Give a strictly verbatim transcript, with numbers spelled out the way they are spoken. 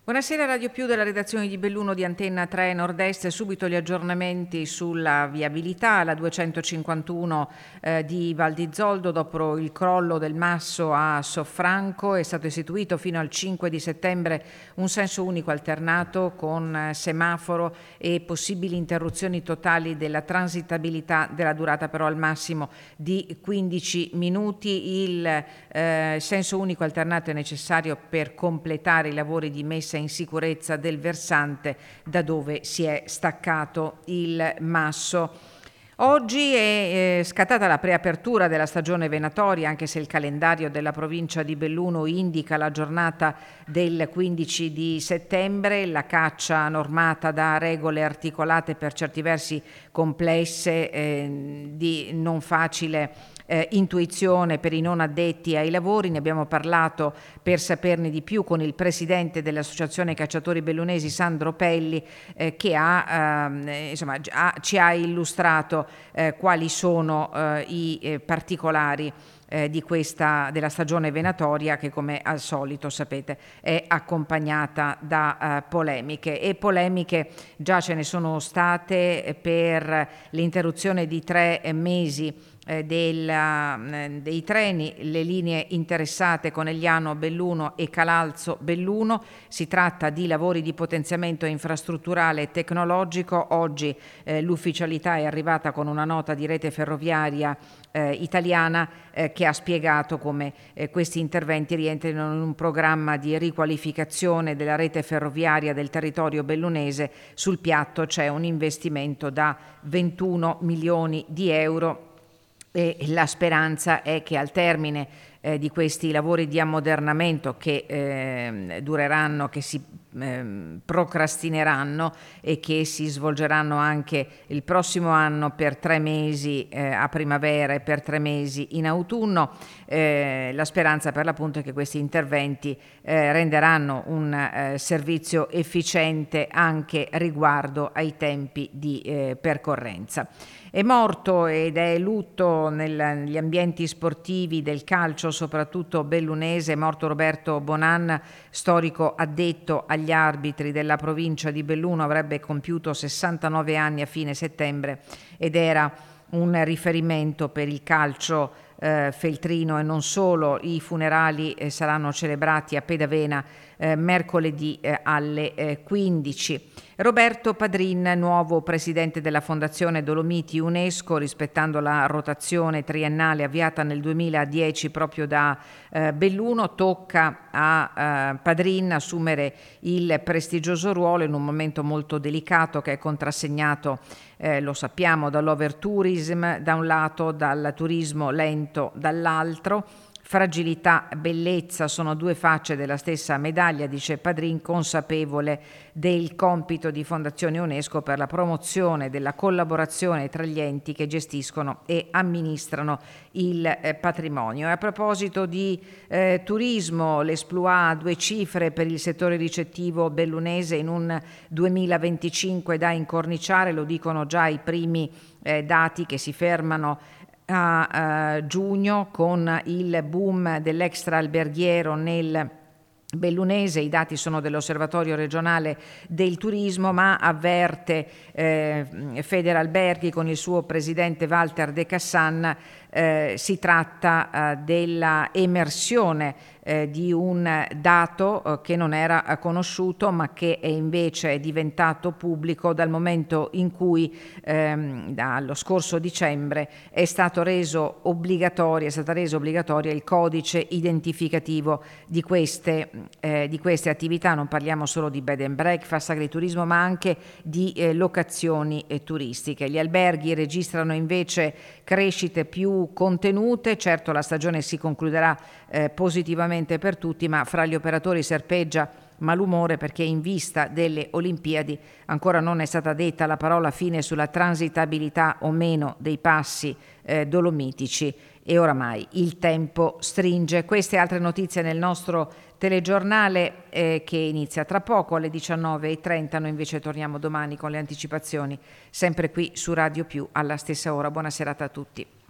Buonasera Radio Più della redazione di Belluno di Antenna tre Nord-Est, subito gli aggiornamenti sulla viabilità, la duecentocinquantuno eh, di Val di Zoldo dopo il crollo del masso a Soffranco è stato istituito fino al cinque di settembre un senso unico alternato con eh, semaforo e possibili interruzioni totali della transitabilità della durata però al massimo di quindici minuti. Il eh, senso unico alternato è necessario per completare i lavori di messa in sicurezza del versante da dove si è staccato il masso. Oggi è eh, scattata la preapertura della stagione venatoria, anche se il calendario della provincia di Belluno indica la giornata del quindici di settembre. La caccia normata da regole articolate, per certi versi complesse, eh, di non facile Eh, intuizione per i non addetti ai lavori. Ne abbiamo parlato per saperne di più con il presidente dell'Associazione Cacciatori Bellunesi, Sandro Pelli, eh, che ha, eh, insomma, ha, ci ha illustrato eh, quali sono eh, i eh, particolari Eh, di questa della stagione venatoria, che come al solito sapete è accompagnata da eh, polemiche e polemiche già ce ne sono state per l'interruzione di tre eh, mesi eh, della, eh, dei treni, le linee interessate Conegliano Belluno e Calalzo Belluno. Si tratta di lavori di potenziamento infrastrutturale e tecnologico. Oggi eh, l'ufficialità è arrivata con una nota di Rete Ferroviaria eh, italiana eh, che ha spiegato come eh, questi interventi rientrino in un programma di riqualificazione della rete ferroviaria del territorio bellunese. Sul piatto c'è un investimento da ventuno milioni di euro e la speranza è che al termine eh, di questi lavori di ammodernamento che eh, dureranno, che si eh, procrastineranno e che si svolgeranno anche il prossimo anno per tre mesi eh, a primavera e per tre mesi in autunno, eh, la speranza per l'appunto è che questi interventi eh, renderanno un eh, servizio efficiente anche riguardo ai tempi di eh, percorrenza. È morto ed è lutto nel, negli ambienti sportivi del calcio, soprattutto bellunese, è morto Roberto Bonan, storico addetto agli arbitri della provincia di Belluno, avrebbe compiuto sessantanove anni a fine settembre ed era un riferimento per il calcio eh, feltrino e non solo. I funerali eh, saranno celebrati a Pedavena eh, mercoledì eh, alle eh, quindici. Roberto Padrin, nuovo presidente della Fondazione Dolomiti UNESCO, rispettando la rotazione triennale avviata nel duemiladieci proprio da eh, Belluno, tocca a eh, Padrin assumere il prestigioso ruolo in un momento molto delicato che è contrassegnato, eh, lo sappiamo, dall'overtourism da un lato, dal turismo lento dall'altro. Fragilità, bellezza sono due facce della stessa medaglia, dice Padrin, consapevole del compito di Fondazione UNESCO per la promozione della collaborazione tra gli enti che gestiscono e amministrano il eh, patrimonio. E a proposito di eh, turismo, l'esploit a due cifre per il settore ricettivo bellunese in un duemilaventicinque da incorniciare, lo dicono già i primi eh, dati che si fermano a uh, giugno con il boom dell'extra alberghiero nel bellunese. I dati sono dell'Osservatorio regionale del turismo, ma avverte eh, Federalberghi con il suo presidente Walter De Cassan, eh, si tratta eh, della emersione eh, di un dato eh, che non era eh, conosciuto, ma che è invece diventato pubblico dal momento in cui ehm, dallo scorso dicembre è stato reso obbligatorio, è stata resa obbligatoria il codice identificativo di queste Eh, di queste attività. Non parliamo solo di bed and breakfast, agriturismo, ma anche di eh, locazioni eh, turistiche. Gli alberghi registrano invece crescite più contenute. Certo, la stagione si concluderà eh, positivamente per tutti, ma fra gli operatori serpeggia malumore perché in vista delle Olimpiadi ancora non è stata detta la parola fine sulla transitabilità o meno dei passi eh, dolomitici e oramai il tempo stringe. Queste e altre notizie nel nostro telegiornale eh, che inizia tra poco alle diciannove e trenta. Noi invece torniamo domani con le anticipazioni sempre qui su Radio Più alla stessa ora. Buona serata a tutti.